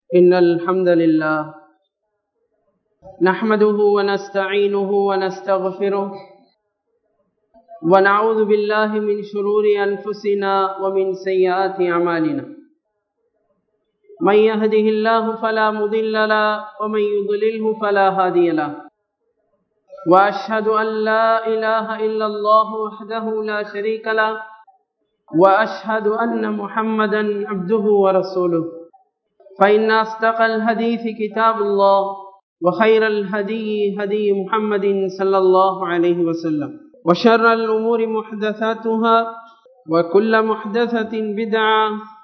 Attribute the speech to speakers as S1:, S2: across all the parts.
S1: إن الحمد لله نحمده ونستعينه ونستغفره ونعوذ بالله من شرور أنفسنا ومن سيئات أعمالنا من يهده الله فلا مضل له ومن يضلله فلا هادي له وأشهد أن لا إله إلا الله وحده لا شريك له وأشهد أن محمدا عبده ورسوله فإن أصدق الحديث كتاب الله وخير الهدي هدي محمد صلى الله عليه وسلم وشر الأمور محدثاتها وكل محدثة بدعة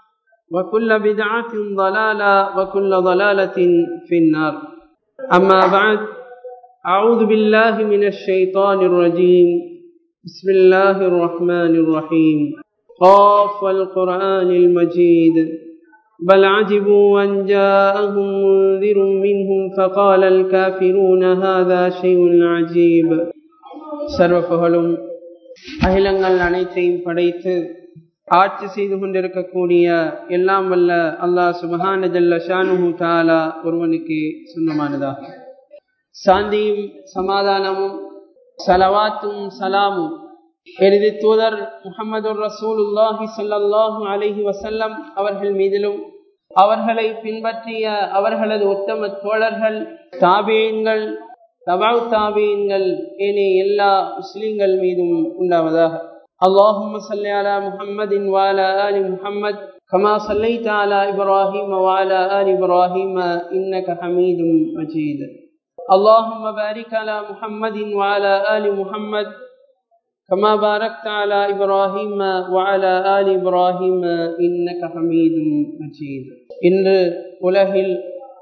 S1: وكل بدعة ضلالة وكل ضلالة في النار. أما بعد، أعوذ بالله من الشيطان الرجيم. بسم الله الرحمن الرحيم. قاف والقرآن المجيد بل عجبوا أن جاءهم منذر منهم فقال الكافرون هذا شيء عجيب. சர்வ புகழும் அகிலங்கள் அனைத்தையும் படைத்து ஆட்சி செய்து கொண்டிருக்கக்கூடிய எல்லாம் வல்ல அல்லாஹ் சுப்ஹான ஜல்ல ஷானுஹு தஆலா ஒருவனுக்கு சொந்தமானதாக. சாந்தியும் சமாதானமும் ஸலவாத்தும் சலாமும் இறுதி தூதர் முஹம்மது ரசூலுல்லாஹி ஸல்லல்லாஹு அலைஹி வஸல்லம் அவர்கள் மீதிலும் அவர்களை பின்பற்றிய அவர்களது உத்தம தோழர்கள் தாபீன்கள் தபஉ தாபீன்கள் ஏனைய எல்லா முஸ்லிம்கள் மீதும் உண்டாவதாக. அல்லாஹும்ம ஸல்லி அலா முஹம்மதின் வ அலா ஆலி முஹம்மத் கமா ஸல்லைத அலா இப்ராஹீம வ அலா ஆலி இப்ராஹீம இன்னக ஹமீதும் மஜீத். அல்லாஹும்ம பாரிக் அலா முஹம்மதின் வ அலா ஆலி முஹம்மத் كما باركت على إبراهيم وعلى آل إبراهيم إنك حميد مجيد. இன்று உலகில்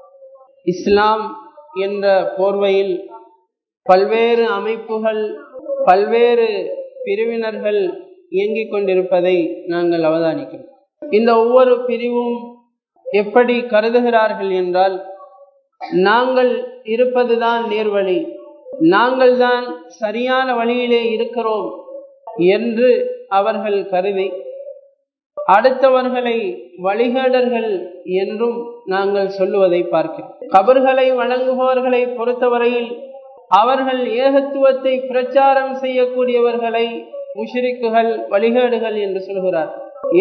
S1: இஸ்லாம் என்ற போர்வையில் பல்வேறு அமைப்புகள் பல்வேறு பிரிவினர்கள் இயங்கிக் கொண்டிருப்பதை நாங்கள் அவதானிக்கிறோம். இந்த ஒவ்வொரு பிரிவும் எப்படி கருதுகிறார்கள் என்றால், நாங்கள் இருப்பதுதான் நேர்வழி, நாங்கள் தான் சரியான வழியிலே இருக்கிறோம் என்று அவர்கள் கருதி அடுத்தவர்களை வழிகேடர்கள் என்றும் நாங்கள் சொல்லுவதை பார்க்கிறோம். கபர்களை வணங்குபவர்களை பொறுத்தவரையில் அவர்கள் ஏகத்துவத்தை பிரச்சாரம் செய்யக்கூடியவர்களை முஷ்ரிக்குகள் வழிகேடுகள் என்று சொல்கிறார்.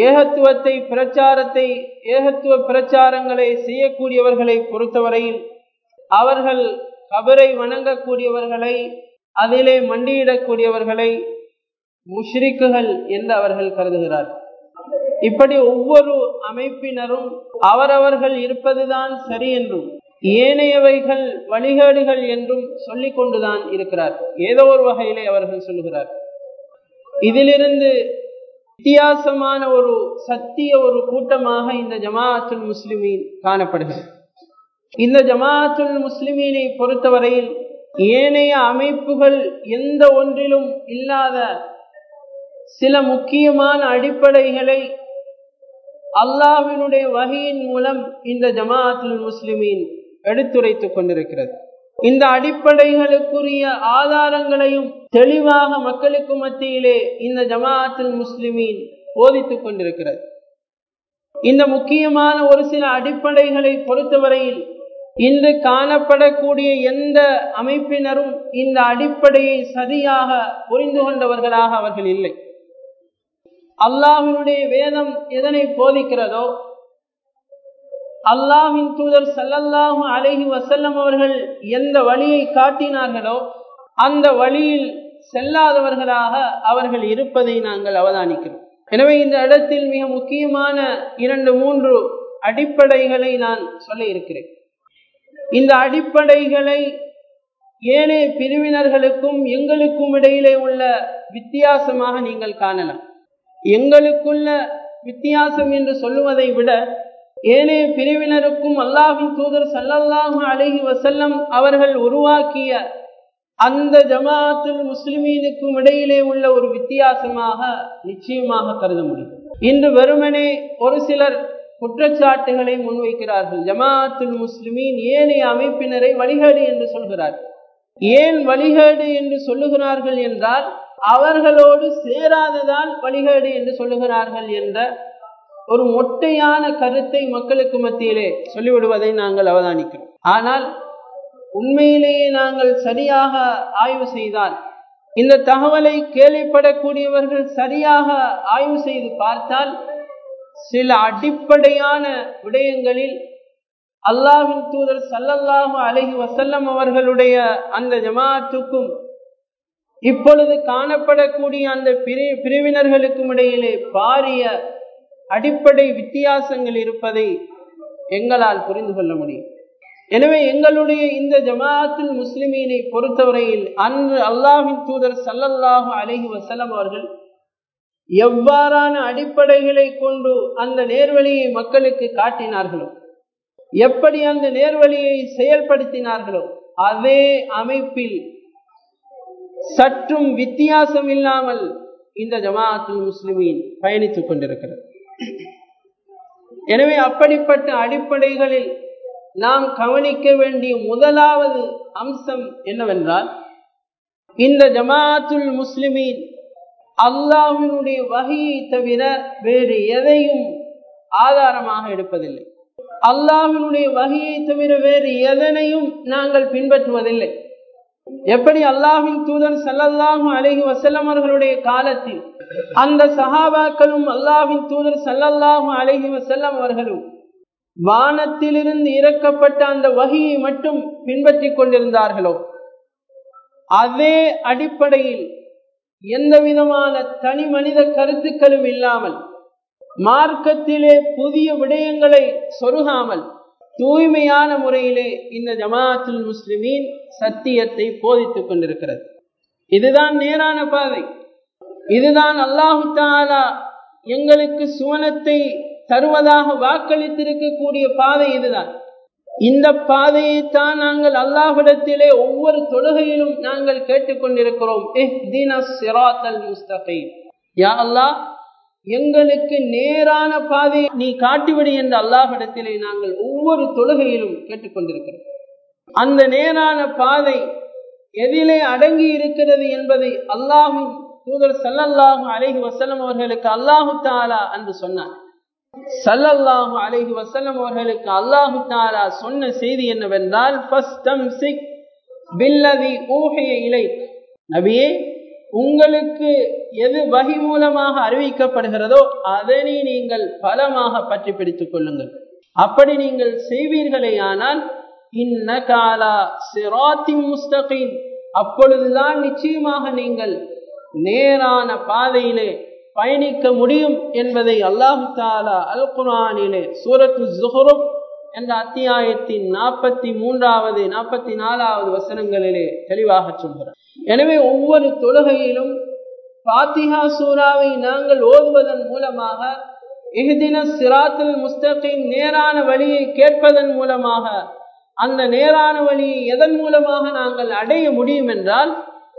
S1: ஏகத்துவ பிரச்சாரங்களை செய்யக்கூடியவர்களை பொறுத்தவரையில் அவர்கள் கபரை வணங்கக்கூடியவர்களை அதிலே மண்டியிடக்கூடியவர்களை முஷ்ரிக்குகள் என்று அவர்கள் கருதுகிறார். இப்படி ஒவ்வொரு அமைப்பினரும் அவரவர்கள் இருப்பதுதான் சரி என்றும் ஏனையவைகள் வழிகேடுகள் என்றும் சொல்லிக் கொண்டுதான் இருக்கிறார். ஏதோ ஒரு வகையிலே அவர்கள் சொல்லுகிறார். இதிலிருந்து வித்தியாசமான ஒரு சத்திய ஒரு கூட்டமாக இந்த ஜமாஅத்துல் முஸ்லிமீன் காணப்படுகிறது. இந்த ஜமாஅத்துல் முஸ்லிமீனை பொறுத்தவரையில் ஏனைய அமைப்புகள் எந்த ஒன்றிலும் இல்லாத சில முக்கியமான அடிப்படைகளை அல்லாஹ்வினுடைய வஹீயின் மூலம் இந்த ஜமாஅத்துல் முஸ்லிமீன் எடுத்துரைத்துக் கொண்டிருக்கிறது. இந்த அடிப்படைகளுக்குரிய ஆதாரங்களையும் தெளிவாக மக்களுக்கு மத்தியிலே இந்த ஜமாஅத்துல் முஸ்லிமீன் போதித்துக் கொண்டிருக்கிறது. இந்த முக்கியமான ஒரு சில அடிப்படைகளை பொறுத்தவரையில் இன்று காணப்படக்கூடிய எந்த அமைப்பினரும் இந்த அடிப்படையை சரியாக புரிந்து கொண்டவர்களாக அவர்கள் இல்லை. அல்லாஹ்வினுடைய வேதம் எதனை போதிக்கிறதோ, அல்லாஹ்வின் தூதர் ஸல்லல்லாஹு அலைஹி வஸல்லம் அவர்கள் எந்த வழியை காட்டினார்களோ அந்த வழியில் செல்லாதவர்களாக அவர்கள் இருப்பதை நாங்கள் அவதானிக்கிறோம். எனவே இந்த இடத்தில் மிக முக்கியமான 2-3 அடிப்படைகளை நான் சொல்ல இருக்கிறேன். இந்த அடிப்படைகளை ஏனைய பிரிவினர்களுக்கும் எங்களுக்கும் இடையிலே உள்ள வித்தியாசமாக நீங்கள் காணலாம். எங்களுக்குள்ள வித்தியாசம் என்று சொல்லுவதை விட ஏனைய பிரிவினருக்கும் அல்லாஹ்வின் தூதர் ஸல்லல்லாஹு அலைஹி வஸல்லம் அவர்கள் உருவாக்கிய அந்த ஜமாஅத்துல் முஸ்லிமீனுக்கும் இடையிலே உள்ள ஒரு வித்தியாசமாக நிச்சயமாக கருத முடியும். இன்று வெறுமனே ஒரு சிலர் குற்றச்சாட்டுகளை முன்வைக்கிறார்கள். ஜமாஅத்துல் முஸ்லிமீன் ஏனைய அமைப்பினரை வழிகேடு என்று சொல்கிறார்கள். ஏன் வழிகேடு என்று சொல்லுகிறார்கள் என்றால், அவர்களோடு சேராததால் வழிகேடு என்று சொல்லுகிறார்கள் என்ற ஒரு மொட்டையான கருத்தை மக்களுக்கு மத்தியிலே சொல்லிவிடுவதை நாங்கள் அவதானிக்கிறோம். ஆனால் உண்மையிலேயே நாங்கள் சரியாக ஆய்வு செய்தால், இந்த தகவலை கேள்விப்படக்கூடியவர்கள் சரியாக ஆய்வு செய்து பார்த்தால், சில அடிப்படையான விடயங்களில் அல்லாஹ்வின் தூதர் ஸல்லல்லாஹு அலைஹி வஸல்லம் அவர்களுடைய அந்த ஜமாஅத்துக்கும் இப்பொழுது காணப்படக்கூடிய அந்த பிரிவினர்களுக்கும் இடையிலே பாரிய அடிப்படை வித்தியாசங்கள் இருப்பதை எங்களால் புரிந்து கொள்ள முடியும். எனவே எங்களுடைய இந்த ஜமாஅத்துல் முஸ்லிமீனை பொறுத்தவரையில் அன்று அல்லாஹ்வின் தூதர் ஸல்லல்லாஹு அலைஹி வஸல்லம் அவர்கள் எவ்வாறான அடிப்படைகளை கொண்டு அந்த நேர்வழியை மக்களுக்கு காட்டினார்களோ, எப்படி அந்த நேர்வழியை செயல்படுத்தினார்களோ, அதே அமைப்பில் சற்றும் வித்தியாசம் இல்லாமல் இந்த ஜமாஅத்துல் முஸ்லிமீன் பயணித்துக் கொண்டிருக்கிறது. எனவே அப்படிப்பட்ட அடிப்படைகளில் நாம் கவனிக்க வேண்டிய முதலாவது அம்சம் என்னவென்றால், இந்த ஜமாஅத்துல் முஸ்லிமீன் அல்லாஹ்வினுடைய வஹியை தவிர வேறு எதையும் ஆதாரமாக எடுப்பதில்லை. அல்லாஹ்வினுடைய வஹியை தவிர வேறு எதனையும் நாங்கள் பின்பற்றுவதில்லை. எப்படி அல்லாஹ்வின் தூதர் ஸல்லல்லாஹு அலைஹி வஸல்லம் அவர்களுடைய காலத்தில் அந்த சஹாபாக்களும் அல்லாஹ்வின் தூதர் ஸல்லல்லாஹு அலைஹி வஸல்லம் அவர்களும் வானத்திலிருந்து இறக்கப்பட்ட அந்த வஹியை மட்டும் பின்பற்றிக் கொண்டிருந்தார்களோ, அதே அடிப்படையில் எந்த விதமான தனி மனித கருத்துக்களும் இல்லாமல், மார்க்கத்திலே புதிய விடயங்களை சொருகாமல், தூய்மையான முறையிலே இந்த ஜமாஅத்துல் முஸ்லிமீன் சத்தியத்தை போதித்துக் கொண்டிருக்கிறது. இதுதான் நேரான பாதை. இதுதான் அல்லாஹு தஆலா எங்களுக்கு சுவனத்தை தருவதாக வாக்களித்திருக்கக்கூடிய பாதை. இதுதான். இந்த பாதையை தான் நாங்கள் அல்லாஹ்விடத்திலே ஒவ்வொரு தொழுகையிலும் நாங்கள் கேட்டுக்கொண்டிருக்கிறோம். இஹ்தினஸ் ஸிராத்தல் முஸ்தகீம், யா அல்லாஹ் எங்களுக்கு நேரான பாதையை நீ காட்டிவிடு என்று அல்லாஹ்விடத்திலே நாங்கள் ஒவ்வொரு தொழுகையிலும் கேட்டுக்கொண்டிருக்கிறோம். அந்த நேரான பாதை எதிலே அடங்கி இருக்கிறது என்பதை அல்லாஹ்வின் தூதர் ஸல்லல்லாஹு அலைஹி வஸல்லம் அவர்களுக்கு அல்லாஹு தஆலா என்று சொன்னார். ஸல்லல்லாஹு அலைஹி வஸல்லம் அவர்களுக்கு அல்லாஹு தஆலா சொன்ன செய்தி என்னவென்றால், ஃபஸ்தம்சிக் பில்லதி ஊஹிய இலைக், நபியே உங்களுக்கு எது வஹி மூலமாக அறிவிக்கப்படுகிறதோ அதனை நீங்கள் பலமாக பற்றி பிடித்துக் கொள்ளுங்கள். அப்படி நீங்கள் செய்வீர்களேயானால் இன்னக அலா ஸிராத்தின் முஸ்தகீம், அப்பொழுதுதான் நிச்சயமாக நீங்கள் நேரான பாதையிலே பயணிக்க முடியும் என்பதை அல்லாஹு தஆலா அல் குர்ஆனிலே சூரத்து ஸுஹ்ருஃப் என்ற அத்தியாயத்தின் 43வது 44வது வசனங்களிலே தெளிவாக சொல்கிறார். எனவே ஒவ்வொரு தொழுகையிலும் ஃபாத்திஹா சூராவை நாங்கள் ஓதுவதன் மூலமாக, இஹ்தினஸ் ஸிராத்தல் முஸ்தகீம் நேரான வழியை கேட்பதன் மூலமாக, அந்த நேரான வழியை எதன் மூலமாக நாங்கள் அடைய முடியும் என்றால்,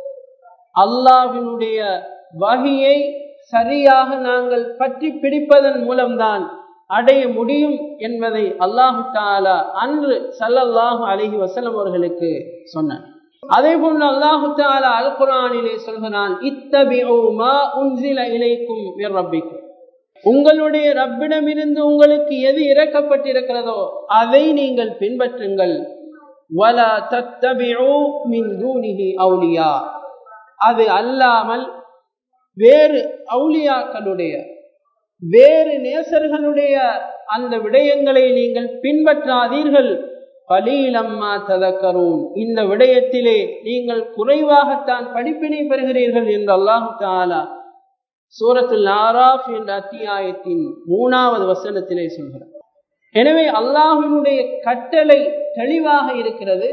S1: அல்லாஹ்வினுடைய வஹியை சரியாக நாங்கள் பற்றி பிடிப்பதன் மூலம்தான் அடைய முடியும் என்பதை அல்லாஹு தஆலா அன்று ஸல்லல்லாஹு அலைஹி வஸல்லம் அவர்களுக்கு சொன்னார். அதே போன்று அல்லாஹு தஆலா அல் குர்ஆனிலே சொல்கிறான், இத்தபிஉ மா உன்ஸில இலைக்கும் மிர் ரப்பிக்கும், உங்களுடைய ரப்பிடமிருந்து உங்களுக்கு எது இறக்கப்பட்டிருக்கிறதோ அதை நீங்கள் பின்பற்றுங்கள். வலா தத்தபிஉ மின் தூனிஹி அவுலியா, அது அல்லாமல் வேறு அவுலியாக்களுடைய, வேறு நேசர்களுடைய அந்த விடயங்களை நீங்கள் பின்பற்றாதீர்கள். கலீலம்மா ததக்கரூன், இந்த விடயத்திலே நீங்கள் குறைவாகத்தான் படிப்பினை பெறுகிறீர்கள் என்று அல்லாஹு தஆலா சூரத்துல் ஆராஃப் என்ற அத்தியாயத்தின் 3வது வசனத்திலே சொல்கிறார். எனவே அல்லாஹ்வினுடைய கட்டளை தெளிவாக இருக்கிறது.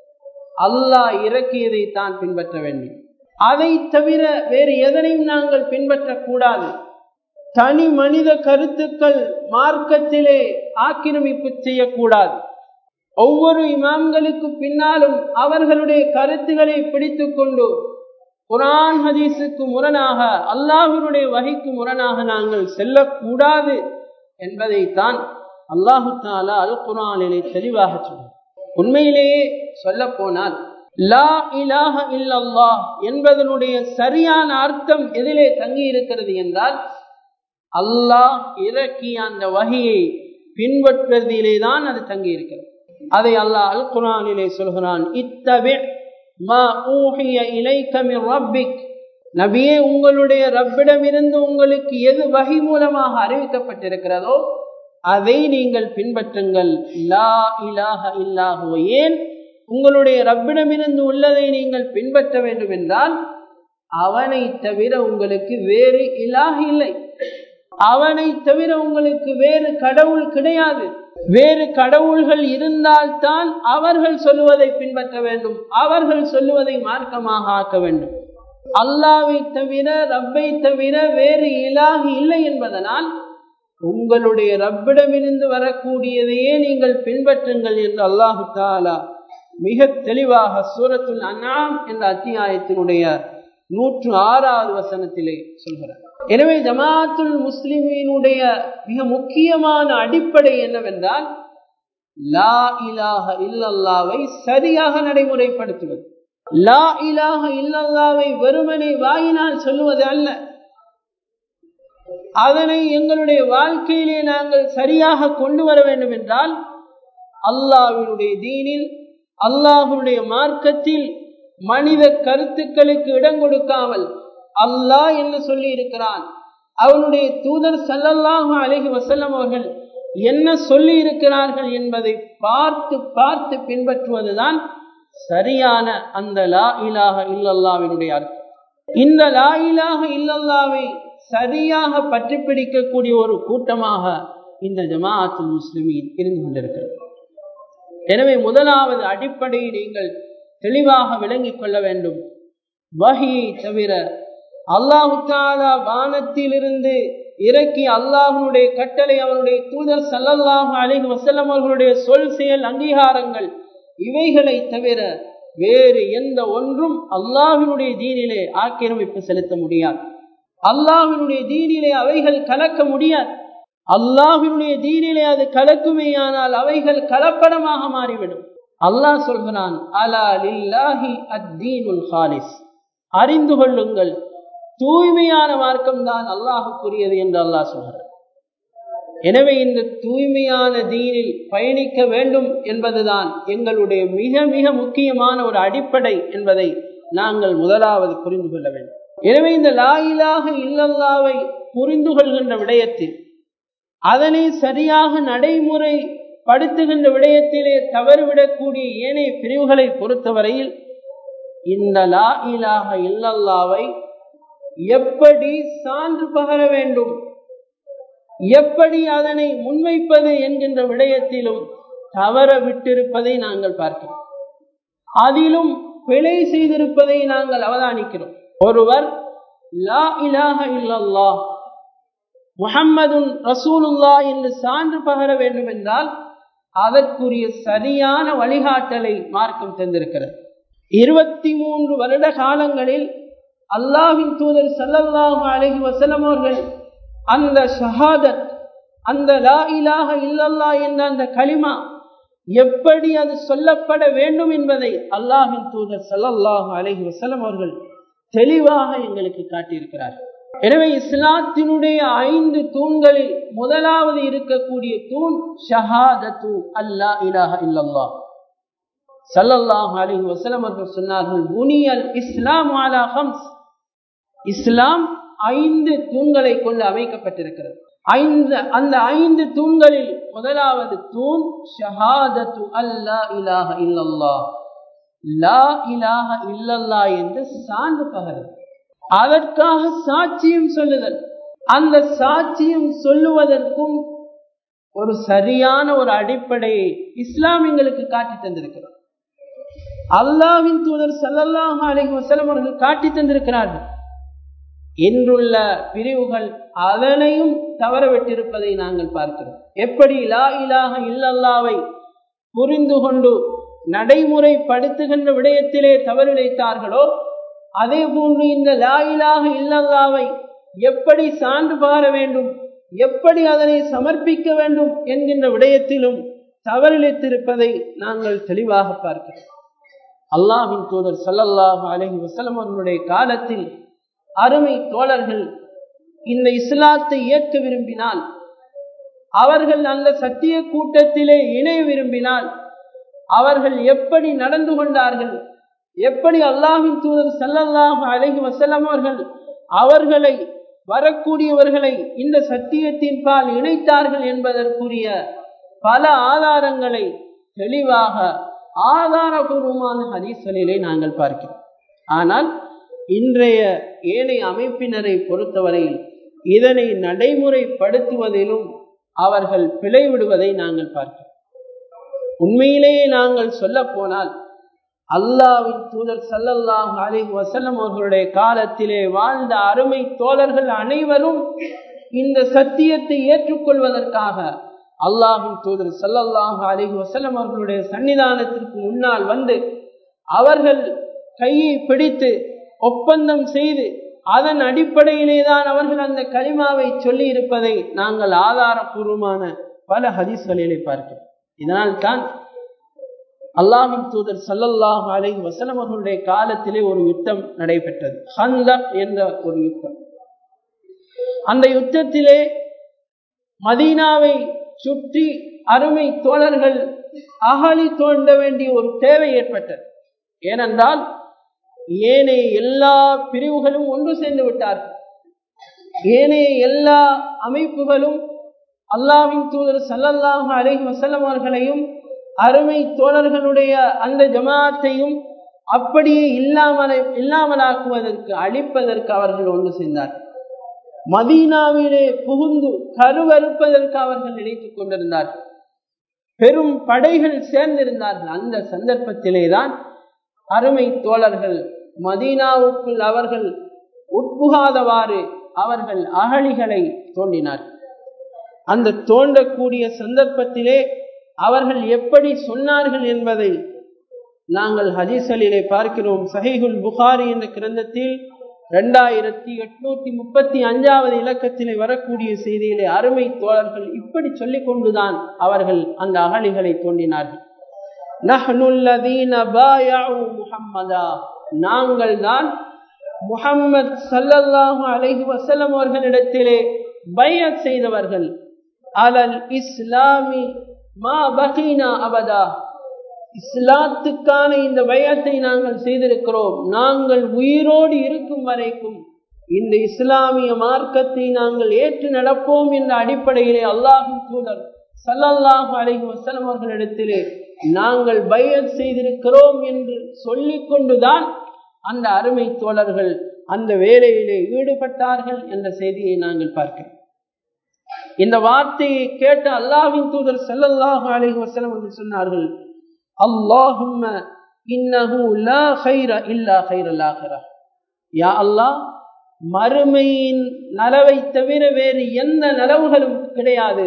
S1: அல்லாஹ் இறக்கியதை தான் பின்பற்ற வேண்டும். அதை தவிர வேறு எதனையும் நாங்கள் பின்பற்றக்கூடாது. தனி மனித கருத்துக்கள் மார்க்கத்திலே ஆக்கிரமிப்பு செய்யக்கூடாது. ஒவ்வொரு இமாம்களுக்கு பின்னாலும் அவர்களுடைய கருத்துக்களை பிடித்துக் கொண்டு குர்ஆன் ஹதீஸுக்கு முரணாக, அல்லாஹ்வினுடைய வஹிக்கு முரணாக நாங்கள் செல்லக்கூடாது என்பதைத்தான் அல்லாஹு தஆலா அல் குர்ஆனிலே தெளிவாக சொல்கிறார். உண்மையிலேயே சொல்ல போனால் லா இலாஹ இல்லல்லாஹ் என்பதனுடைய சரியான அர்த்தம் எதிலே தங்கி இருக்கிறது என்றால், அல்லாஹ் இறக்கிய அந்த வஹியை பின்பற்றுவதிலே தான் அது தங்கி இருக்கிறது. அதை அல்லாஹ் அல் குர்ஆனிலே சொல்கிறான், இத்தபி மா ஊஹிய இலைக மின் ரப்பிக், நபியே உங்களுடைய ரப்பிடமிருந்து உங்களுக்கு எது வஹி மூலமாக அறிவிக்கப்பட்டிருக்கிறதோ அதை நீங்கள் பின்பற்றுங்கள். லா இலாஹ இல்லாஹு, ஏன் உங்களுடைய ரப்பிடமிருந்து உள்ளதை நீங்கள் பின்பற்ற வேண்டும் என்றால் அவனை தவிர உங்களுக்கு வேறு இலாஹ் இல்லை, அவனை தவிர உங்களுக்கு வேறு கடவுள் கிடையாது. வேறு கடவுள்கள் இருந்தால்தான் அவர்கள் சொல்லுவதை பின்பற்ற வேண்டும், அவர்கள் சொல்லுவதை மார்க்கமாக ஆக்க வேண்டும். அல்லாஹ்வை தவிர ரப்பை தவிர வேறு இலாஹ் இல்லை என்பதனால் உங்களுடைய ரப்பிடமிருந்து வரக்கூடியதையே நீங்கள் பின்பற்றுங்கள் என்று அல்லாஹு தஆலா மிக தெளிவாக சூரத்துல் அன்ஆம் என்ற அத்தியாயத்தினுடைய 106வது வசனத்திலே சொல்கிறார். எனவே ஜமாஅத்துல் முஸ்லிமீனுடைய மிக முக்கியமான அடிப்படை என்னவென்றால் லா இலாஹ இல்லல்லாஹ்வை சரியாக நடைமுறைப்படுத்துவது. லா இலாஹ இல்லல்லாஹ்வை வெறுமனே வாயினால் சொல்லுவது அல்ல, அதனை எங்களுடைய வாழ்க்கையிலே நாங்கள் சரியாக கொண்டு வர வேண்டும் என்றால் அல்லாஹ்வினுடைய தீனில், அல்லாஹ்வுடைய மார்க்கத்தில் மனித கருத்துக்களுக்கு இடம் கொடுக்காமல் அல்லாஹ் என்ன சொல்லி இருக்கிறான், அவனுடைய தூதர் ஸல்லல்லாஹு அலைஹி வஸல்லம் அவர்கள் என்ன சொல்லி இருக்கிறார்கள் என்பதை பார்த்து பார்த்து பின்பற்றுவதுதான் சரியான அந்த லா இலாஹ இல்லல்லாஹ்வினுடைய அர்த்தம். இந்த லா இலாஹ இல்லல்லாஹ்வை சரியாக பற்றி பிடிக்கக்கூடிய ஒரு கூட்டமாக இந்த ஜமாஅத்துல் முஸ்லிமீன் இருந்து கொண்டிருக்கிறது. எனவே முதலாவது அடிப்படையை நீங்கள் தெளிவாக விளங்கிக் கொள்ள வேண்டும். வஹியை தவிர அல்லாஹு தஆலா வானத்திலிருந்து இறக்கி அல்லாஹ்வுடைய கட்டளை, அவருடைய தூதர் ஸல்லல்லாஹு அலைஹி வஸல்லம் அவர்களுடைய சொல் செயல் அங்கீகாரங்கள், இவைகளை தவிர வேறு எந்த ஒன்றும் அல்லாஹ்வினுடைய தீனிலே ஆக்கிரமிப்பு செலுத்த முடியாது. அல்லாஹ்வினுடைய தீனிலே அவைகள் கலக்க முடியாது. அல்லாஹ்வினுடைய தீனிலே அது கலக்குமேயானால் அவைகள் கலப்படமாக மாறிவிடும். அல்லாஹ் சொல்கிறான், அலா லில்லாஹி அத்தீனுல் ஹாலிஸ், அறிந்து கொள்ளுங்கள் தூய்மையான மார்க்கம் தான் அல்லாஹ்வுக்குரியது என்று அல்லாஹ் சொல்கிறார். எனவே இந்த தூய்மையான தீனில் பயணிக்க வேண்டும் என்பதுதான் எங்களுடைய மிக மிக முக்கியமான ஒரு அடிப்படை என்பதை நாங்கள் முதலாவது புரிந்து கொள்ள வேண்டும். எனவே இந்த லா இலாஹ இல்லல்லாஹ்வை புரிந்து கொள்கின்ற விடயத்தில், அதனை சரியாக நடைமுறைப்படுத்துகின்ற விடயத்திலே தவறுவிடக்கூடிய ஏனைய பிரிவுகளை பொறுத்தவரையில் இந்த லா இலாஹ இல்லல்லாஹ்வை எப்படி சான்று பகர வேண்டும், எப்படி அதனை முன்வைப்பது என்கின்ற விடயத்திலும் தவற விட்டிருப்பதை நாங்கள் பார்க்கிறோம். அதிலும் பிழை செய்திருப்பதை நாங்கள் அவதானிக்கிறோம். ஒருவர் லா இலாஹ இல்லல்லாஹ் முஹம்மதுன் ரசூலுல்லாஹ் என்று சான்று பகர வேண்டும் என்றால் அதற்குரிய சரியான வழிகாட்டலை மார்க்கம் தந்திருக்கிறது. 23 வருட காலங்களில் அல்லாஹ்வின் தூதர் ஸல்லல்லாஹு அலைஹி வஸல்லம் அவர்கள் அந்த ஷஹாதத், அந்த லா இலாஹ இல்லல்லாஹ் என்ற அந்த கலிமா எப்படி அது சொல்லப்பட வேண்டும் என்பதை அல்லாஹ்வின் தூதர் ஸல்லல்லாஹு அலைஹி வஸல்லம் அவர்கள் தெளிவாக எங்களுக்கு காட்டியிருக்கிறார். எனவே இஸ்லாத்தினுடைய 5 தூண்களில் முதலாவது இருக்கக்கூடிய தூண் ஷஹாதத்து அல்லா இலாஹ இல்லல்லாஹ். ஸல்லல்லாஹு அலைஹி வஸல்லம் அவர்கள் சொன்னார்கள், புனியல் இஸ்லாம் அலா ஹம்ஸ், இஸ்லாம் 5 தூண்களை கொண்டு அமைக்கப்பட்டிருக்கிறது. அந்த 5 தூண்களில் முதலாவது தூண் ஷஹாதத்து அல்லா இலாஹ இல்லல்லாஹ், லா இலாஹ இல்லல்லாஹ் என்று சான்று பகருது. அதற்காக சாட்சியம் சொல்லுதல். அந்த சாட்சியம் சொல்லுவதற்கும் ஒரு சரியான ஒரு அடிப்படையை இஸ்லாம் எங்களுக்கு காட்டி தந்திருக்கிறது. அல்லாஹ்வின் தூதர் ஸல்லல்லாஹு அலைஹி வஸல்லம் அவர்கள் காட்டி தந்திருக்கிறார்கள். இன்றுள்ள பிரிவுகள் அதனையும் தவறவிட்டிருப்பதை நாங்கள் பார்க்கிறோம். எப்படி லா இலாஹ இல்லல்லாஹ்வை புரிந்து கொண்டு நடைமுறைப்படுத்துகின்ற விடயத்திலே தவறிழைத்தார்களோ அதே போன்று இந்த லா இலாஹ இல்லல்லாஹ்வை எப்படி சான்று பகர வேண்டும், எப்படி அதனை சமர்ப்பிக்க வேண்டும் என்கின்ற விடயத்திலும் தவறிழைத்திருப்பதை நாங்கள் தெளிவாக பார்க்கிறோம். அல்லாஹ்வின் தூதர் ஸல்லல்லாஹு அலைஹி வஸல்லம் அவர்களுடைய காலத்தில் அருமை தோழர்கள் இந்த இஸ்லாத்தை ஏற்க விரும்பினால், அவர்கள் அந்த சத்திய கூட்டத்திலே இணைய விரும்பினால், அவர்கள் எப்படி நடந்து கொண்டார்கள், எப்படி அல்லாஹ்வின் தூதர் ஸல்லல்லாஹு அலைஹி வஸல்லம் அவர்களை வரக்கூடியவர்களை இந்த சத்தியத்தின் பால் இணைத்தார்கள் என்பதற்குரிய பல ஆதாரங்களை தெளிவாக ஆதாரபூர்வமான ஹதீஸ்களிலே நாங்கள் பார்க்கிறோம். ஆனால் இன்றைய ஏனைய அமைப்பினரை பொறுத்தவரையில் இதனை நடைமுறைப்படுத்துவதிலும் அவர்கள் பிழைவிடுவதை நாங்கள் பார்க்கிறோம். உண்மையிலேயே நாங்கள் சொல்ல போனால், அல்லாஹ்வின் தூதர் ஸல்லல்லாஹு அலைஹி வஸல்லம் அவர்களுடைய காலத்திலே வாழ்ந்த அருமை தோழர்கள் அனைவரும் இந்த சத்தியத்தை ஏற்றுக்கொள்வதற்காக அல்லாஹ்வின் தூதர் ஸல்லல்லாஹு அலைஹி வஸல்லம் அவர்களுடைய சன்னிதானத்திற்கு முன்னால் வந்து அவர்கள் கையை பிடித்து ஒப்பந்தம் செய்து அதன் அடிப்படையிலே தான் அவர்கள் அந்த கலிமாவை சொல்லி இருப்பதை நாங்கள் ஆதாரபூர்வமான பல ஹதீஸ்களிலே பார்க்கிறோம். இதனால் தான் அல்லாஹ்வின் தூதர் ஸல்லல்லாஹு அலைஹி வஸல்லம் அவர்களுடைய காலத்திலே ஒரு யுத்தம் நடைபெற்றது, ஹந்தக் என்ற ஒரு யுத்தம். அந்த யுத்தத்திலே மதீனாவை சுற்றி அருமை தோழர்கள் அகழி தோண்ட வேண்டிய ஒரு தேவை ஏற்பட்டது. ஏனென்றால் ஏனைய எல்லா பிரிவுகளும் ஒன்று சேர்ந்து விட்டார்கள். ஏனைய எல்லா அமைப்புகளும் அல்லாஹ்வின் தூதர் ஸல்லல்லாஹு அலைஹி வஸல்லம் அவர்களையும் அருமை தோழர்களுடைய அந்த ஜமாஅத்தையும் அப்படியே இல்லாமலாக்குவதற்கு, அழிப்பதற்கு அவர்கள் ஒன்று சேர்ந்தார்கள். மதீனாவிலே புகுந்து கருவறுப்பதற்கு அவர்கள் நினைத்துக் கொண்டிருந்தார்கள். பெரும் படைகள் சேர்ந்திருந்தார்கள். அந்த சந்தர்ப்பத்திலே தான் அருமை தோழர்கள் மதீனாவுக்குள் அவர்கள் உட்புகாதவாறு அவர்கள் அகழிகளை தோண்டினார்கள். அந்த தோண்டக்கூடிய சந்தர்ப்பத்திலே அவர்கள் எப்படி சொன்னார்கள் என்பதை நாங்கள் ஹதீஸ்களிலே பார்க்கிறோம். சஹீஹுல் புகாரி என்ற கிரந்தத்தில் 2835 இலக்கத்திலே வரக்கூடிய செய்தியிலே அருமை தோழர்கள் இப்படி சொல்லிக் கொண்டுதான் அவர்கள் அந்த அகழிகளை தோண்டினார்கள். நஹ்னுல்லதீன பாயஉ முஹம்மதா, நாங்கள் தான் முஹம்மது ஸல்லல்லாஹு அலைஹி வஸல்லம் அவர்களிடத்திலே பைஅத் செய்தவர்கள். அலல் இஸ்லாமி மா பகீனா அபதா, இஸ்லாத்துக்கான இந்த பைஅத்தை நாங்கள் செய்திருக்கிறோம். நாங்கள் உயிரோடு இருக்கும் வரைக்கும் இந்த இஸ்லாமிய மார்க்கத்தை நாங்கள் ஏற்று நடப்போம் என்ற அடிப்படையிலே அல்லாஹ்வின் தூதர் ஸல்லல்லாஹு அலைஹி வஸல்லம் அவர்களிடத்திலே நாங்கள் பைஅத் செய்திருக்கிறோம் என்று சொல்லிக் கொண்டுதான் அந்த அருமை தோழர்கள் அந்த வேலையிலே ஈடுபட்டார்கள் என்ற செய்தியை நாங்கள் பார்க்கிறோம். இந்த வார்த்தையை கேட்ட அல்லாஹ்வின் தூதர் ஸல்லல்லாஹு அலைஹி வஸல்லம் அவர்கள் சொன்னார்கள், அல்லாஹும்ம இன்னஹு லா கைர இல்லா கைரல் ஆகிரஹ். யா அல்லாஹ், மறுமையின் நலவை தவிர வேறு எந்த நலவுகளும் கிடையாது.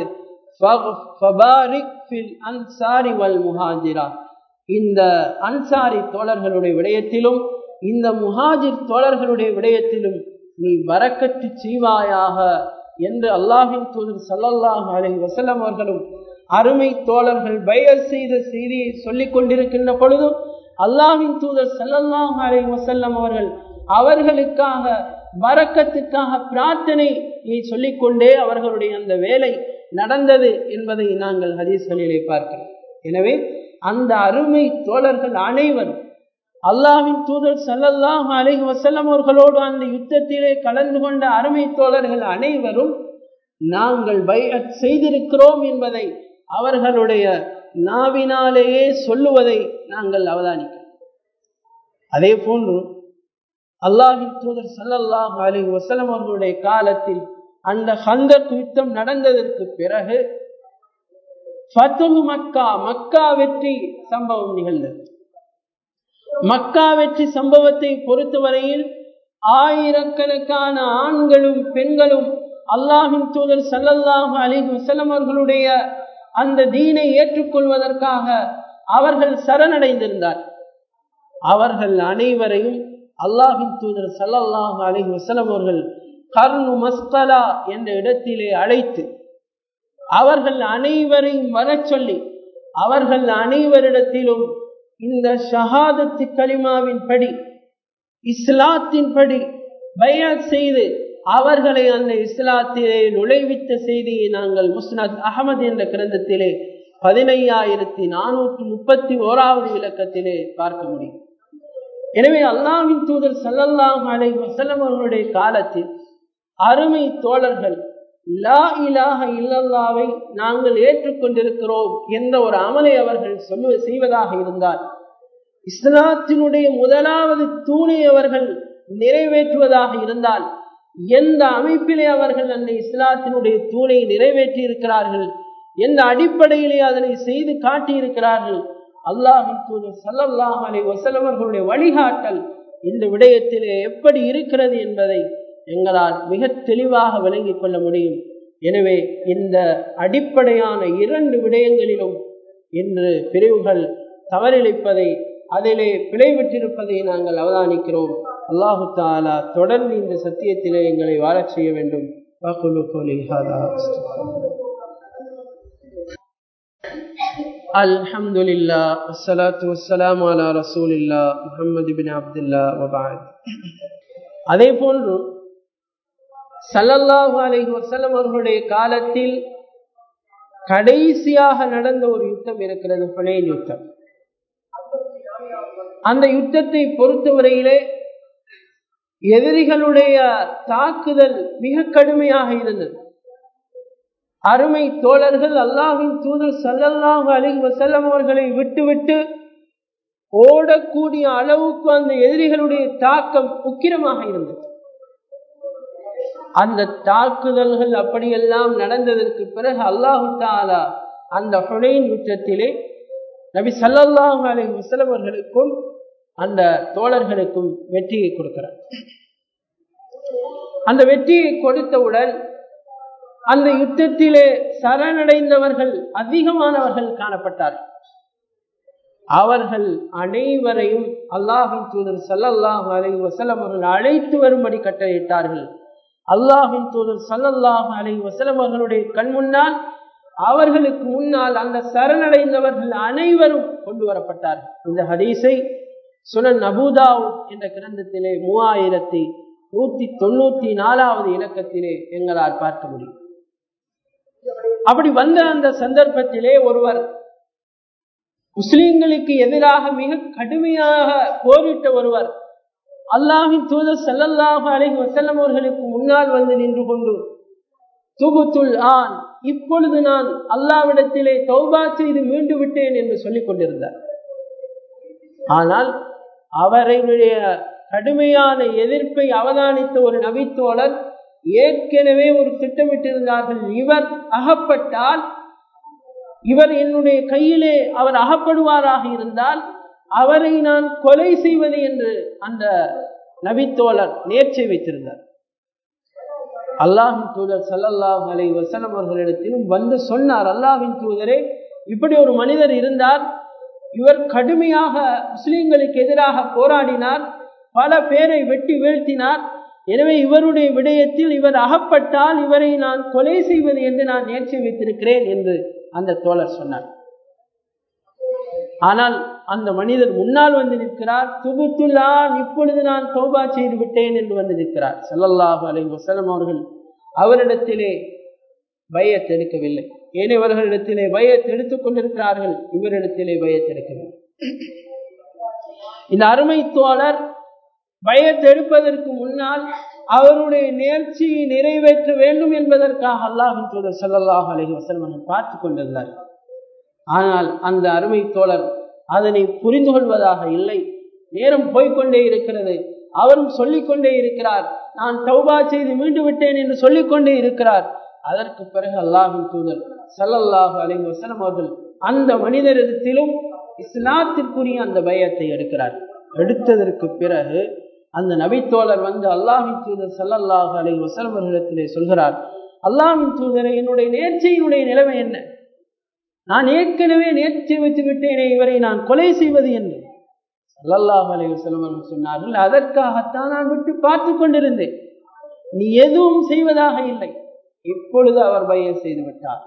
S1: ஃபபாரிக் ஃபில் அன்சாரி வல் முஹாஜிரா, இந்த அன்சாரி தோழர்களுடைய விடயத்திலும் இந்த முஹாஜிர் தோழர்களுடைய விடயத்திலும் நீ பரக்கத்து செய்வாயாக என்று அல்லாஹ்வின் தூதர் ஸல்லல்லாஹு அலைஹி வஸல்லம் அவர்களும் அருமை தோழர்கள் பைஅத் செய்த செய்தியை சொல்லிக் கொண்டிருக்கின்ற பொழுதும் அல்லாஹ்வின் தூதர் ஸல்லல்லாஹு அலைஹி வஸல்லம் அவர்களுக்காக பரக்கத்துக்காக பிரார்த்தனையை சொல்லிக்கொண்டே அவர்களுடைய அந்த வேலை நடந்தது என்பதை நாங்கள் ஹதீஸ்களிலே பார்க்கிறோம். எனவே அந்த அருமை தோழர்கள் அனைவரும் அல்லாஹ்வின் தூதர் ஸல்லல்லாஹு அலைஹி வஸல்லம் அவர்களோடு அந்த யுத்தத்திலே கலந்து கொண்ட அருமை தோழர்கள் அனைவரும் நாங்கள் பைஅத் செய்திருக்கிறோம் என்பதை அவர்களுடைய நாவினாலேயே சொல்லுவதை நாங்கள் அவதானிக்கிறோம். அதே போன்று அல்லாஹ்வின் தூதர் ஸல்லல்லாஹு அலைஹி வஸல்லம் அவர்களுடைய காலத்தில் அந்த ஹந்தக் யுத்தம் நடந்ததற்கு பிறகு ஃபத்ஹு மக்கா, மக்கா வெற்றி சம்பவம் நிகழ்ந்தது. மக்கா வெற்றி சம்பவத்தை பொறுத்தவரையில் ஆயிரக்கணக்கான ஆண்களும் பெண்களும் அல்லாஹ்வின் தூதர் ஸல்லல்லாஹு அலைஹி வஸல்லம் அவர்களுடைய அந்த தீனை ஏற்றுக்கொள்வதற்காக அவர்கள் சரணடைந்திருந்தார். அவர்கள் அனைவரையும் அல்லாஹ்வின் தூதர் ஸல்லல்லாஹு அலைஹி வஸல்லம் அவர்கள் கர்னு மஸ்கலா என்ற இடத்திலே அழைத்து அவர்கள் அனைவரையும் வரச் சொல்லி அவர்கள் அனைவரிடத்திலும் இந்த ஷஹாதத்து கலிமாவின் படி, இஸ்லாத்தின் படி பைஅத் செய்து அவர்களை அந்த இஸ்லாத்திலே நுழைவித்த செய்தியை நாங்கள் முஸ்னத் அஹமது என்ற கிரந்தத்திலே 15431 இலக்கத்திலே பார்க்க முடியும். எனவே அல்லாஹ்வின் தூதர் ஸல்லல்லாஹு அலைஹி வஸல்லம் அவர்களுடைய காலத்தில் அருமை தோழர்கள் லா இலாஹ இல்லல்லாஹ்வை நாங்கள் ஏற்றுக்கொண்டிருக்கிறோம் என்ற ஒரு அமலை அவர்கள் செய்வதாக இருந்தால், இஸ்லாத்தினுடைய முதலாவது தூணை அவர்கள் நிறைவேற்றுவதாக இருந்தால், எந்த அமைப்பிலே அவர்கள் அந்த இஸ்லாத்தினுடைய தூணை நிறைவேற்றி இருக்கிறார்கள், எந்த அடிப்படையிலே அதனை செய்து காட்டியிருக்கிறார்கள், அல்லாஹ்வின் தூதர் ஸல்லல்லாஹு அலைஹி வஸல்லம் அவர்களுடைய வழிகாட்டல் இந்த விடயத்திலே எப்படி இருக்கிறது என்பதை எங்களால் மிக தெளிவாக விளங்கிக் கொள்ள முடியும். எனவே இந்த அடிப்படையான 2 விடயங்களிலும் இன்று பிரிவுகள் தவறிழைப்பதை, அதிலே பிழை விட்டிருப்பதை நாங்கள் அவதானிக்கிறோம். அல்லாஹு தஆலா தொடர்ந்து இந்த சத்தியத்திலே எங்களை வாழச் செய்ய வேண்டும். அல்ஹம்துலில்லாஹ் வஸ்ஸலாத்து வஸ்ஸலாமு அலா ரசூலில்லாஹ் முஹம்மது இப்னு அப்துல்லாஹ் வ பஅத். அதே போன்று ஸல்லல்லாஹு அலைஹி வஸல்லம் அவர்களுடைய காலத்தில் கடைசியாக நடந்த ஒரு யுத்தம் இருக்கிறது, ஹுனைன் யுத்தம். அந்த யுத்தத்தை பொறுத்தவரையிலே எதிரிகளுடைய தாக்குதல் மிக கடுமையாக இருந்தது. அருமை தோழர்கள் அல்லாஹ்வின் தூதர் ஸல்லல்லாஹு அலைஹி வஸல்லம் அவர்களை விட்டுவிட்டு ஓடக்கூடிய அளவுக்கு அந்த எதிரிகளுடைய தாக்கம் உக்கிரமாக இருந்தது. அந்த தாக்குதல்கள் அப்படியெல்லாம் நடந்ததற்கு பிறகு அல்லாஹு தஆலா அந்த ஹுனைன் யுத்தத்திலே நபி ஸல்லல்லாஹு அலைஹி வஸல்லம் அவர்களுக்கும் அந்த தோழர்களுக்கும் வெற்றியை கொடுக்கிறார். அந்த வெற்றியை கொடுத்தவுடன் அந்த யுத்தத்திலே சரணடைந்தவர்கள் அதிகமானவர்கள் காணப்பட்டார்கள். அவர்கள் அனைவரையும் அல்லாஹ்வின் தூதர் ஸல்லல்லாஹு அலைஹி வஸல்லம் அவர்கள் அழைத்து வரும்படி கட்டளையிட்டார்கள். அல்லாஹ்வின் தூதர் ஸல்லல்லாஹு அலைஹி வஸல்லம் அவர்களுடைய கண் முன்னால், அவர்களுக்கு முன்னால் அந்த சரணடைந்தவர்கள் அனைவரும் கொண்டு வரப்பட்டார்கள். இந்த ஹதீஸை சுனன் அபூ தாவூத் என்ற கிரந்தத்திலே 3194 இலக்கத்திலே எங்களால் பார்க்க முடியும். அப்படி வந்த அந்த சந்தர்ப்பத்திலே ஒருவர் முஸ்லிம்களுக்கு எதிராக மிக கடுமையாக போரிட்ட ஒருவர் அல்லாஹ்வின் தூதர் ஸல்லல்லாஹு அலைஹி வஸல்லம் அவர்களுக்கு முன்னால் வந்து நின்று கொண்டு, துபுத்துல் ஆன், இப்பொழுது நான் அல்லாஹ்விடத்திலே தௌபா செய்து மீண்டு விட்டேன் என்று சொல்லிக் கொண்டிருந்தார். ஆனால் அவருடைய கடுமையான எதிர்ப்பை அவதானித்த ஒரு நபித்தோழர் ஏற்கனவே ஒரு திட்டமிட்டிருந்தார்கள். இவர் அகப்பட்டால், இவர் என்னுடைய கையிலே அவர் அகப்படுவாராக இருந்தால் அவரை நான் கொலை செய்வது என்று அந்த நபித்தோழர் நேர்ச்சை வைத்திருந்தார். அல்லாஹ்வின் தூதர் ஸல்லல்லாஹு அலைஹி வஸல்லம் அவர்களிடத்திலும் வந்து சொன்னார், அல்லாஹ்வின் தூதரே, இப்படி ஒரு மனிதர் இருந்தார், இவர் கடுமையாக முஸ்லிம்களுக்கு எதிராக போராடினார், பல பேரை வெட்டி வீழ்த்தினார், எனவே இவருடைய விடயத்தில் இவர் அகப்பட்டால் இவரை நான் கொலை செய்வது என்று நான் நேர்ச்சி வைத்திருக்கிறேன் என்று அந்த தோழர் சொன்னார். ஆனால் அந்த மனிதர் முன்னால் வந்து நிற்கிறார். துபுத்துல்லான், இப்பொழுது நான் தௌபா செய்து விட்டேன் என்று வந்து நிற்கிறார். ஸல்லல்லாஹு அலைஹி வஸல்லம் அவர்கள் அவரிடத்திலே பையத் எடுக்கவில்லை. ஏனையவர்களிடத்திலே பையத் எடுத்துக் கொண்டிருக்கிறார்கள், இவரிடத்திலே பையத் எடுக்கவில்லை. இந்த அருமை தோழர் பையத் எடுப்பதற்கு முன்னால் அவருடைய நேர்ச்சியை நிறைவேற்ற வேண்டும் என்பதற்காக அல்லாஹ்வின் தூதர் ஸல்லல்லாஹு அலைஹி வஸல்லம் பார்த்து கொண்டிருந்தார். ஆனால் அந்த அருமை தோழர் அதனை புரிந்து கொள்வதாக இல்லை. நேரம் போய்கொண்டே இருக்கிறது, அவரும் சொல்லிக்கொண்டே இருக்கிறார், நான் தௌபா செய்து மீண்டு விட்டேன் என்று சொல்லிக்கொண்டே இருக்கிறார். அதற்கு பிறகு அல்லாஹ்வின் தூதர் ஸல்லல்லாஹு அலைஹி வஸல்லம் அவர்கள் அந்த மனிதரிடத்திலும் இஸ்லாத்திற்குரிய அந்த பையத்தை எடுக்கிறார். எடுத்ததற்கு பிறகு அந்த நபித்தோழர் வந்து அல்லாஹ்வின் தூதர் ஸல்லல்லாஹு அலைஹி வஸல்லம் அவர்களிடத்திலே சொல்கிறார், அல்லாஹ்வின் தூதரை, என்னுடைய நேர்ச்சியினுடைய நிலைமை என்ன? நான் ஏற்கனவே நேர்ச்சி வைத்து விட்டேனே, இவரை நான் கொலை செய்வது என்று. ஸல்லல்லாஹு அலைஹி வஸல்லம் அவர்கள் சொன்னார்கள், அதற்காகத்தான் நான் விட்டு பார்த்து கொண்டிருந்தேன், நீ எதுவும் செய்வதாக இல்லை. இப்பொழுது அவர் பையத் செய்து விட்டார்.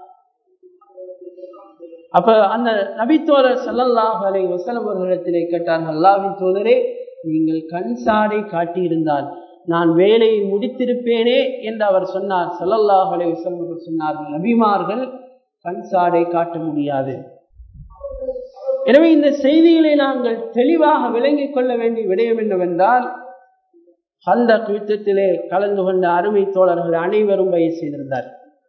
S1: அப்ப அந்த நபித்தோழர் ஸல்லல்லாஹு அலைஹி வஸல்லம் அவர்களிடத்திலே கேட்டார்கள், அல்லாஹ்வின் தூதரே, நீங்கள் கண் சாடை காட்டியிருந்தால் நான் வேலையை முடித்திருப்பேனே என்று அவர் சொன்னார். ஸல்லல்லாஹு அலைஹி வஸல்லம் அவர்கள் சொன்னார்கள், நபிமார்கள் கண் சாடை காட்ட முடியாது. எனவே இந்த செய்திகளை நாங்கள் தெளிவாக விளங்கிக் கொள்ள வேண்டிய விடயம் என்னவென்றால், கந்தக் யுத்தத்திலே கலந்து கொண்ட அருமை தோழர்கள் அனைவரும் பைஅத் செய்திருந்தார்.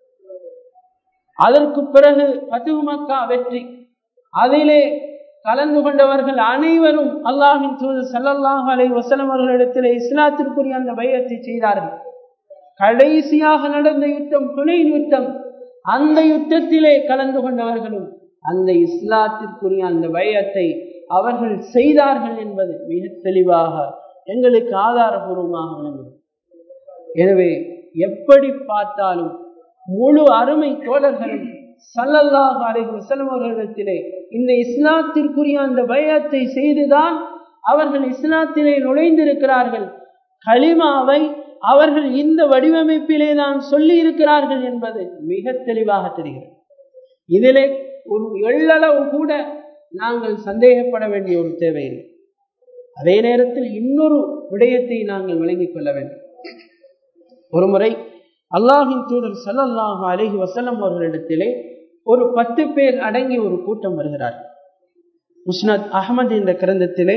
S1: அதற்கு பிறகு ஃபத்ஹு மக்கா வெற்றி, அதிலே கலந்து கொண்டவர்கள் அனைவரும் அல்லாஹ்வின் தூதர் ஸல்லல்லாஹு அலைஹி வஸல்லம் அவர்களிடத்திலே இஸ்லாத்திற்குரிய அந்த பைஅத்தை செய்தார்கள். கடைசியாக நடந்த யுத்தம் ஹுனைன் யுத்தம், அந்த யுத்தத்திலே கலந்து கொண்டவர்களும் அந்த இஸ்லாத்திற்குரிய அந்த பைஅத்தை அவர்கள் செய்தார்கள் என்பது மிக தெளிவாக எங்களுக்கு ஆதாரபூர்வமாக விளங்குகிறது. எனவே எப்படி பார்த்தாலும் முழு அருமை தோழர்களும் ஸல்லல்லாஹு அலைஹி வஸல்லம் அவர்களிடத்திலே இந்த இஸ்லாத்திற்குரிய அந்த பைஅத்தை செய்துதான் அவர்கள் இஸ்லாத்திலே நுழைந்திருக்கிறார்கள். கலிமாவை அவர்கள் இந்த வடிவமைப்பிலே தான் சொல்லி இருக்கிறார்கள் என்பது மிக தெளிவாக தெரிகிறது. இதிலே ஒரு எள்ளளவு கூட நாங்கள் சந்தேகப்பட வேண்டிய ஒரு தேவையில்லை. அதே நேரத்தில் இன்னொரு விடயத்தை நாங்கள் விளங்கிக் கொள்ள வேண்டும். ஒருமுறை அல்லாஹ்வின் தூதர் ஸல்லல்லாஹு அலைஹி வஸல்லம் அவர்களிடத்திலே ஒரு 10 பேர் அடங்கிய ஒரு கூட்டம் வருகிறார். முஸ்னத் அஹ்மத் என்ற கிரந்தத்திலே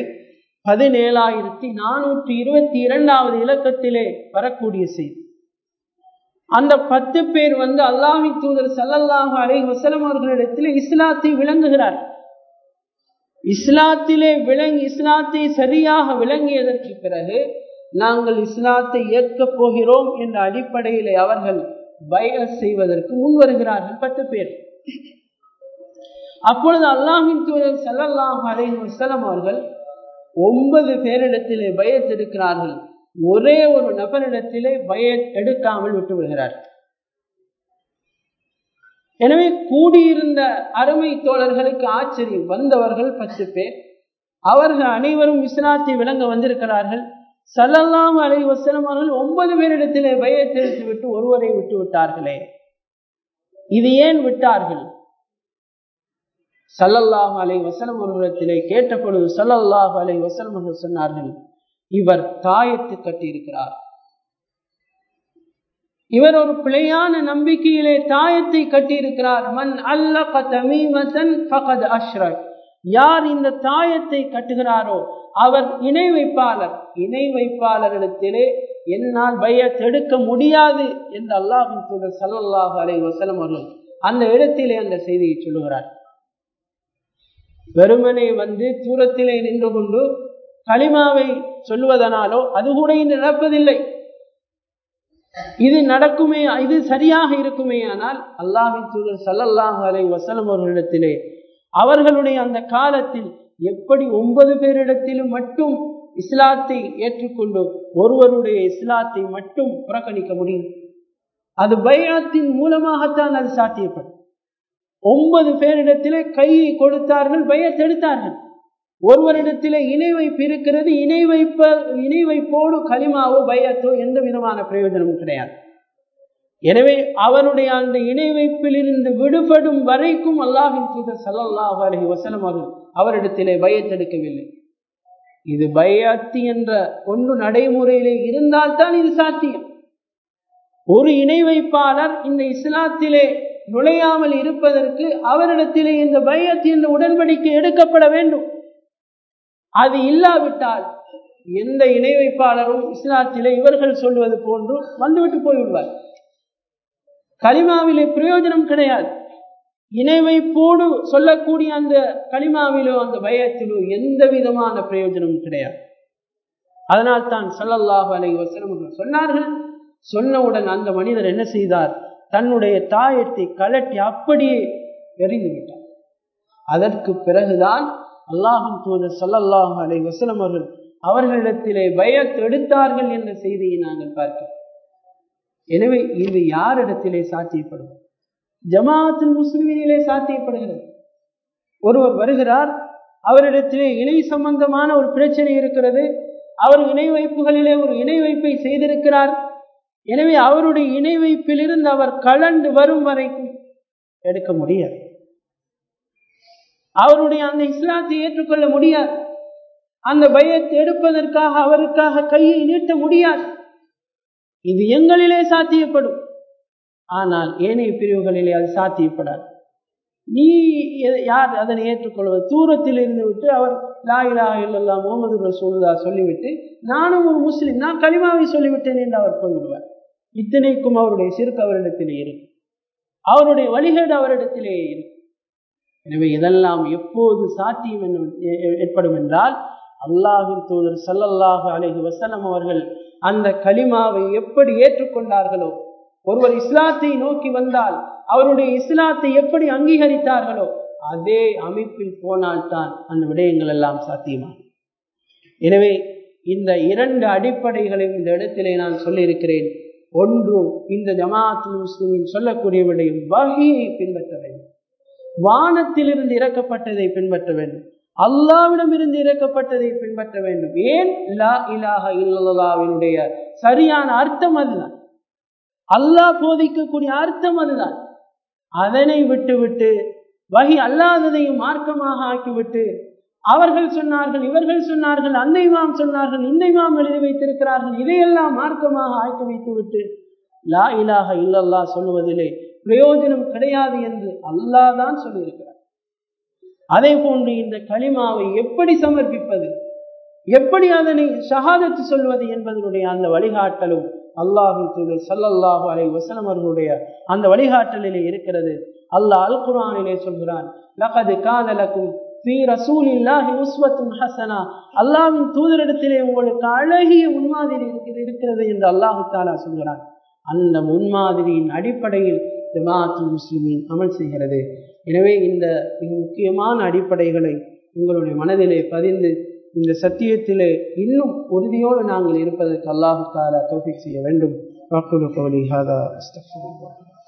S1: 17422 இலக்கத்திலே வரக்கூடிய செய்தி. அந்த 10 பேர் வந்து அல்லாஹ்வின் தூதர் ஸல்லல்லாஹு அலைஹி வஸல்லம் அவர்களிடத்திலே இஸ்லாத்தை விளங்குகிறார். இஸ்லாத்தை சரியாக விளங்கியதற்கு பிறகு நாங்கள் இஸ்லாத்தை ஏற்கப் போகிறோம் என்ற அடிப்படையிலே அவர்கள் பைஅத் செய்வதற்கு முன் வருகிறார்கள் 10 பேர். அப்பொழுது அல்லாஹ்வின் தூதர் ஸல்லல்லாஹு அலைஹி வஸல்லம் அவர்கள் 9 பேரிடத்திலே பைஅத் எடுக்கிறார்கள். ஒரே ஒரு நபரிடத்திலே பைஅத் எடுக்காமல் விட்டு விடுகிறார். எனவே கூடியிருந்த அருமை தோழர்களுக்கு ஆச்சரியம். வந்தவர்கள் 10 பேர், அவர்கள் அனைவரும் இஸ்லாத்தை விளங்க வந்திருக்கிறார்கள். ஸல்லல்லாஹு அலைஹி வஸல்லம் அவர்கள் 9 பேரிடத்திலே பைஅத் எடுத்து விட்டு ஒருவரை விட்டு விட்டார்களே, இது ஏன் விட்டார்கள்? ஸல்லல்லாஹு அலைஹி வஸல்லம் அவர்களிடத்திலே கேட்ட பொழுது ஸல்லல்லாஹு அலைஹி வஸல்லம் அவர்கள் சொன்னார்கள், இவர் தாயத்து கட்டி இருக்கிறார். இவர் ஒரு பிழையான நம்பிக்கையிலே தாயத்தை கட்டி இருக்கிறார். மன் அல்லக தமீமத்தன் ஃபகத் அஷ்ரக், யார் இந்த தாயத்தை கட்டுகிறாரோ அவர் இணை வைப்பாளர். இணை வைப்பாளரிடத்திலே என்னால் பைஅத் எடுக்க முடியாது என்று அல்லாஹ்வின் தூதர் ஸல்லல்லாஹு அலைஹி வஸல்லம் அவர்கள் அந்த இடத்திலே அந்த செய்தியை சொல்லுகிறார். வெறுமனே வந்து தூரத்திலே நின்று கொண்டு கலிமாவை சொல்லுவதனாலோ அது கூட இன்று நடப்பதில்லை. இது நடக்குமே, இது சரியாக இருக்குமே ஆனால் அல்லாஹ்வின் தூதர் ஸல்லல்லாஹு அலைஹி வஸல்லம் அவர்களிடத்திலே அவர்களுடைய அந்த காலத்தில் எப்படி 9 பேரிடத்திலும் மட்டும் இஸ்லாத்தை ஏற்றுக்கொண்டு ஒருவருடைய இஸ்லாத்தை மட்டும் புறக்கணிக்க முடியும்? அது பைஅத்தின் மூலமாகத்தான் அது சாத்தியப்படும். 9 பேரிடத்திலே கையை கொடுத்தார்கள், பைஅத் எடுத்தார்கள். ஒருவரிடத்திலே இணை வைப்பு இருக்கிறது, இணை வைப்போடு கலிமாவோ பைஅத்தோ எந்த விதமான பிரயோஜனமும் கிடையாது. எனவே அவருடைய அந்த இணை வைப்பிலிருந்து விடுபடும் வரைக்கும் அல்லாஹ்வின் தூதர் ஸல்லல்லாஹு அலைஹி வஸல்லம் அவரிடத்திலே பைஅத் எடுக்கவில்லை. இது பைஅத் என்ற ஒன்று நடைமுறையிலே இருந்தால்தான் இது சாத்தியம். ஒரு இணை வைப்பாளர் இந்த இஸ்லாத்திலே நுழையாமல் இருப்பதற்கு அவரிடத்திலே இந்த பைஅத் என்ற உடன்படிக்கை எடுக்கப்பட வேண்டும். அது இல்லாவிட்டால் எந்த இணை வைப்பாளரும் இஸ்லாத்திலே இவர்கள் சொல்வது போன்று வந்துவிட்டு போய்விடுவார். கலிமாவிலே பிரயோஜனம் கிடையாது. இணை வைப்போடு சொல்லக்கூடிய அந்த கலிமாவிலோ அந்த பைஅத்திலோ எந்த விதமான பிரயோஜனமும் கிடையாது. அதனால் தான் ஸல்லல்லாஹு அலைஹி வஸல்லம் சொன்னார்கள். சொன்னவுடன் அந்த மனிதர் என்ன செய்தார்? தன்னுடைய தாயத்தை கலட்டி அப்படியே எறிந்து விட்டார். அதற்கு பிறகுதான் அல்லாஹ்வின் தூதர் ஸல்லல்லாஹு அலைஹி வஸல்லம் அவர்களிடத்திலே பைஅத் எடுத்தார்கள் என்ற செய்தியை நாங்கள் பார்க்கிறோம். எனவே இது யாரிடத்திலே சாத்தியப்படும்? ஜமாஅத்துல் முஸ்லிமீனிலே சாத்தியப்படுகிறது. ஒருவர் வருகிறார், அவரிடத்திலே இணை சம்பந்தமான ஒரு பிரச்சனை இருக்கிறது. அவர் இணை வைப்புகளிலே ஒரு இணை வைப்பை செய்திருக்கிறார். எனவே அவருடைய இணை வைப்பிலிருந்து அவர் கலண்டு வரும் வரைக்கும் எடுக்க முடியாது. அவருடைய அந்த இஸ்லாத்தை ஏற்றுக்கொள்ள முடியாது. அந்த பைஅத் எடுப்பதற்காக அவருக்காக கையை நீட்ட முடியாது. இது எங்களிலே சாத்தியப்படும், ஆனால் ஏனைய பிரிவுகளிலே அது சாத்தியப்படாது. நீ யார் அதனை ஏற்றுக்கொள்வது? தூரத்தில் இருந்து விட்டு அவர் லா இலாஹ இல்லல்லாஹ் முஹம்மது ரசூலுல்லாஹ் சொல்லிவிட்டு நானும் ஒரு முஸ்லிம், நான் கலிமாவை சொல்லிவிட்டேன் என்று அவர் போய்விடுவார். இத்தனைக்கும் அவருடைய சிறுக்கு அவரிடத்திலே இருக்கும், அவருடைய வழிகேடு அவரிடத்திலே இருக்கும். எனவே இதெல்லாம் எப்போது சாத்தியம் ஏற்படும் என்றால், அல்லாஹ்வின் தூதர் ஸல்லல்லாஹு அலைஹி வஸல்லம் அவர்கள் அந்த கலிமாவை எப்படி ஏற்றுக்கொண்டார்களோ, ஒருவர் இஸ்லாத்தை நோக்கி வந்தால் அவருடைய இஸ்லாத்தை எப்படி அங்கீகரித்தார்களோ அதே அமைப்பில் போனால்தான் அந்த விடயங்கள் எல்லாம் சாத்தியமாகும். எனவே இந்த இரண்டு அடிப்படைகளையும் இந்த இடத்திலே நான் சொல்லியிருக்கிறேன். ஒன்று, இந்த ஜமாஅத்துல் முஸ்லிமீன் சொல்லக்கூடிய விடயம் வஹீயை பின்பற்ற வேண்டும், வானத்திலிருந்து இறக்கப்பட்டதை பின்பற்ற வேண்டும், அல்லாஹ்விடமிருந்து இறக்கப்பட்டதை பின்பற்ற வேண்டும். ஏன்? லா இலாஹ இல்லல்லாஹ்வினுடைய சரியான அர்த்தம் அதுதான், அல்லாஹ் போதிக்கக்கூடிய அர்த்தம் அதுதான். அதனை விட்டுவிட்டு வஹி அல்லாததையும் மார்க்கமாக ஆக்கிவிட்டு அவர்கள் சொன்னார்கள், இவர்கள் சொன்னார்கள், அந்த இமாம் சொன்னார்கள், இந்த இமாம் எழுதி வைத்திருக்கிறார்கள், இதையெல்லாம் மார்க்கமாக ஆக்கி வைத்துவிட்டு லா இலாஹ இல்லல்லாஹ் சொல்லுவதிலே பிரயோஜனம் கிடையாது என்று அல்லாஹ் தான் சொல்லியிருக்கிறார். அதே போன்று இந்த கலிமாவை எப்படி சமர்ப்பிப்பது, எப்படி அதனை ஷஹாதத் சொல்வது என்பதனுடைய அந்த வழிகாட்டலும் அல்லாஹ்வின் தூதர் ஸல்லல்லாஹு அலைஹி வஸல்லம் அவர்களுடைய அந்த வழிகாட்டலிலே இருக்கிறது. அல்லாஹ் அல் குர்ஆனிலே சொல்கிறான், லகத் கான லகும் ஃபீ ரசூலில்லாஹி உஸ்வத்துன் ஹஸனா, அல்லாஹ்வின் தூதரிடத்திலே உங்களுக்கு அழகிய முன்மாதிரி இருக்கிறது என்று அல்லாஹ் தஆலா சொல்கிறான். அந்த முன்மாதிரியின் அடிப்படையில் ஜமாஅத்துல் முஸ்லிமீன் அமல் செய்கிறது. எனவே இந்த மிக முக்கியமான அடிப்படைகளை உங்களுடைய மனதிலே பதிந்து இந்த சத்தியத்திலே இன்னும் உறுதியோடு நாங்கள் இருப்பதற்கு அல்லாஹ் தஆலா தௌஃபீக் செய்ய வேண்டும். வஅக்கூலு கௌலி ஹாதா அஸ்தக்ஃபிருல்லாஹ்.